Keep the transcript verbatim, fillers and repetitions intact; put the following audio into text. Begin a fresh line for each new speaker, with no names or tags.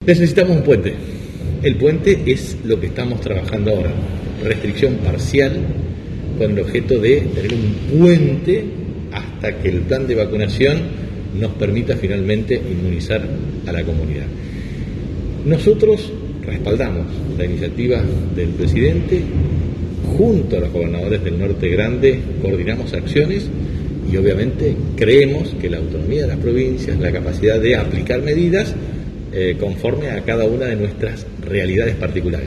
Necesitamos un puente. El puente es lo que estamos trabajando ahora. Restricción parcial con el objeto de tener un puente hasta que el plan de vacunación nos permita finalmente inmunizar a la comunidad. Nosotros respaldamos la iniciativa del presidente, junto a los gobernadores del Norte Grande coordinamos acciones y obviamente creemos que la autonomía de las provincias, la capacidad de aplicar medidas eh, conforme a cada una de nuestras realidades particulares.